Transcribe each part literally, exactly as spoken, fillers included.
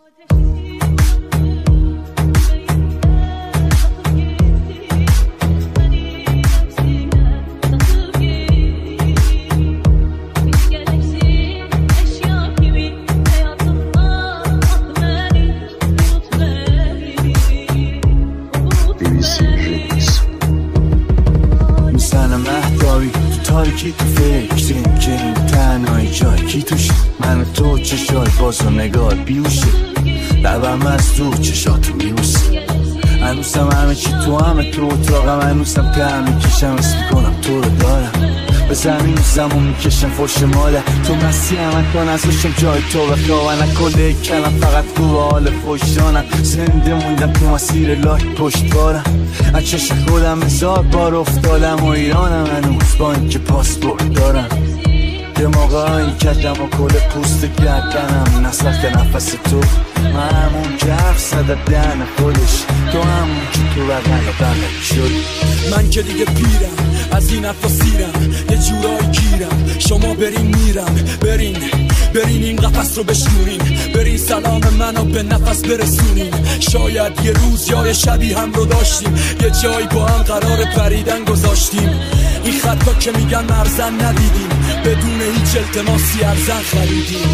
تاریکی تو فکریم که این تنهایی جای کی توشه من و تو چشای باز و نگاه بیوشه لبم از دور چشاتو میوسه هنوزم همه چی تو همه تو اتاقم هنوزم ته میکشم اسم میکنم تو رو دارم به زمین و زمون میکشم فرش ماله تو مسیح همه کن ازشم جای تو بخواه نکله کلم فقط تو حال فشانم زنده موندم تو مسیر لای پشت بارم از چشم خودم هزار بار افتادم و ایرانم هنوز با اینکه پاسپورت دارم دماغه این کردم و کل پوست گردنم نسخت نفس تو من همون که حرف زده دهن خودش تو همون که تو بغل بغل شد من که دیگه پیرم از این حرفا سیرم یه جورایی گیرم شما برین میرم برین برین این قفس رو بشمونین برین سلام منو به نفس برسونین شاید یه روز یا یه شبی هم رو داشتیم یه جایی با هم قرار پریدن گذاشتیم این خطا که میگن مرزن ندیدیم بدون هیچ التماسی ارزن خریدیم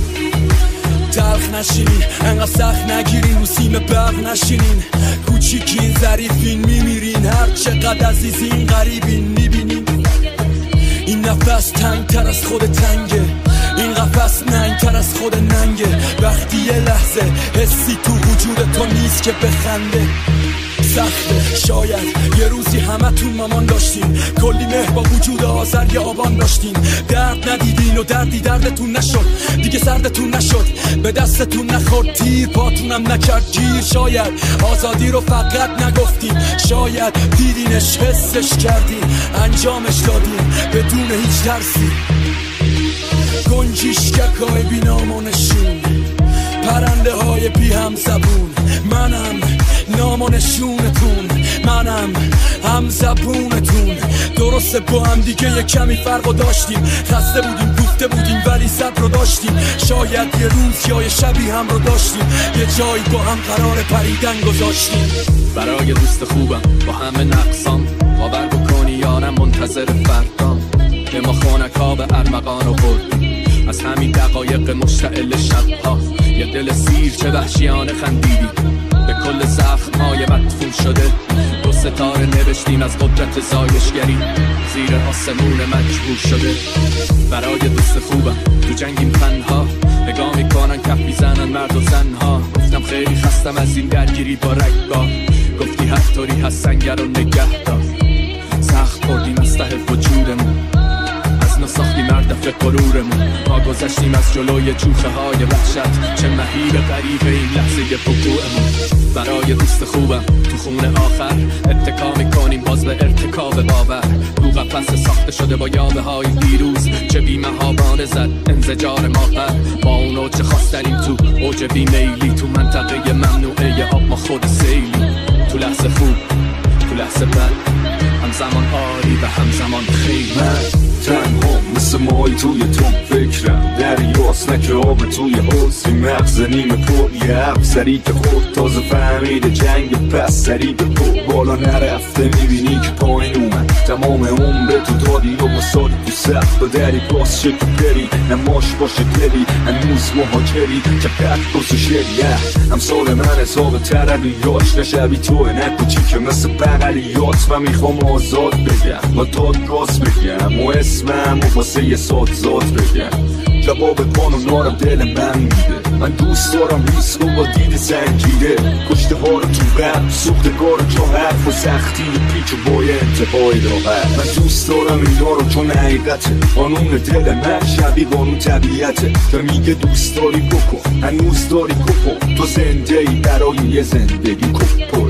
تلخ نشینین انقدر سخت نگیرین رو سیم برق نشینین کوچیکین ظریفین میمیرین هر چقدر عزیزین غریبین میبینین این نفس تنگ تر از خود تنگه این قفس ننگ تر از خود ننگه وقتی یه لحظه حسی تو وجود تو نیست که بخنده سخته شاید یه روزی همه تون مامان داشتین کلی مهر با وجود آذر یا آبان داشتین درد ندیدین و دردی دردتون نشد دیگه سردتون نشد به دستتون نخورد تیر پاتونم نکرد گیر شاید آزادی رو فقط نگفتین شاید دیدینش حسش کردین انجامش دادین بدون هیچ ترسی گنجیشککای بی نامونشون پرنده های بی هم زبون منم نامونشونتون منم هم زبونتون درسته با هم دیگه یه کمی فرق داشتیم خسته بودیم گفته بودیم ولی صبر رو داشتیم شاید یه روز یا یه شبی هم رو داشتیم یه جایی با هم قرار پریدن گذاشتیم برای دوست خوبم با همه نقصام باور بکنی یارم منتظر فردام که ما خونک ها به ارمغان رو بردیم از همین دقایق مشتعل شبها یه دل سیر چه وحشیانه خندیدی به کل زخم های مدفون شده دو ستاره نوشتیم از قدرت زایشگری زیر آسمون مجبور شده برای دوست خوبم تو جنگیم تنها نگاه میکنن کف میزنن مرد و زنها گفتم خیلی خستم از این درگیری با رگبار گفتی هر طوری هست سنگر و نگه دار سخت خوردیم از ته وجودمون از نو ساختیم مردف غرورمون ما گذشتیم از جلوی جوخه های وحشت چه مهیب غریب این لحظه وقوعمون برای دوست خوبم تو خونه آخر اتکا میکنیم باز به ارتکاب باور رو قفس ساخته شده با یاوه های دیروز چه بیمه ها بانه زد انزجار ما پر با اون اوج خواستنیم تو اوج بیمیلی تو منطقه ممنوعه آب ما خود سیلی تو لحظه خوب تو لحظه بد همزمان آری و همزمان خیلی من تنها مثل مای توی تو فکرم دریاست نکه آب توی حوزی مغز نیمه پر یه حرف سری که خود تازه فهمیده جنگ پس سری به پر بالا نرفته میبینی که پایین اومد تمام عمر تو دادی و مسالی تو سخت و دری باز شد تو بری نماش باشه دلی هنوز مهاجری که پت بسو شدی همسال من حساب ترقیاش نشبی توه نکوچی که مثل بغلیات و میخوام آزاد بگم و داد گاز بگم و اسمم و واسه یه سات زاد بگم جواب قانونا رو دل من میده من دوست دارم ریسک رو با دید سنجیده کشته ها رو تو قلب سوختگار رو جا حرف و سختی و پیچ و بای انتهای راحت من دوست دارم اینا رو چون حقیقته قانون دل من شبیه قانون طبیعته که میگه دوست داری بکن هنوز داری کپن تو زنده ای برای یه زندگی کپن